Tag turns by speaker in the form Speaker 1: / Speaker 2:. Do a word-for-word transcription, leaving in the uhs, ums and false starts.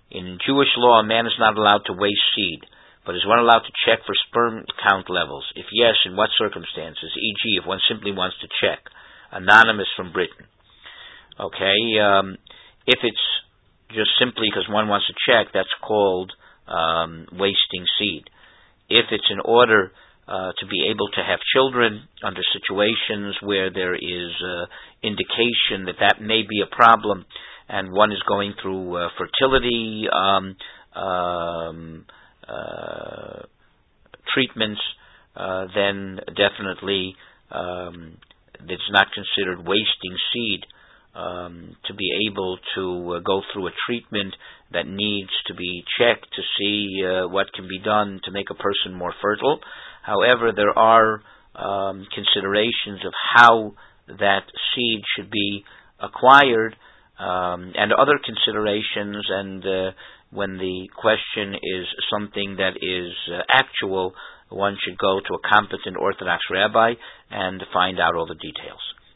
Speaker 1: In Jewish law, a man is not allowed to waste seed, but is one allowed to check for sperm count levels? If yes, in what circumstances? for example, if one simply wants to check. Anonymous from Britain. Okay, um, if it's just simply because one wants to check, that's called um, wasting seed. If it's in order uh, to be able to have children under situations where there is uh, indication that that may be a problem, and one is going through uh, fertility um, um, uh, treatments, uh, then definitely um, it's not considered wasting seed um, to be able to uh, go through a treatment that needs to be checked to see uh, what can be done to make a person more fertile. However, there are um, considerations of how that seed should be acquired, um, and other considerations, and uh, when the question is something that is uh, actual, one should go to a competent Orthodox rabbi and find out all the details.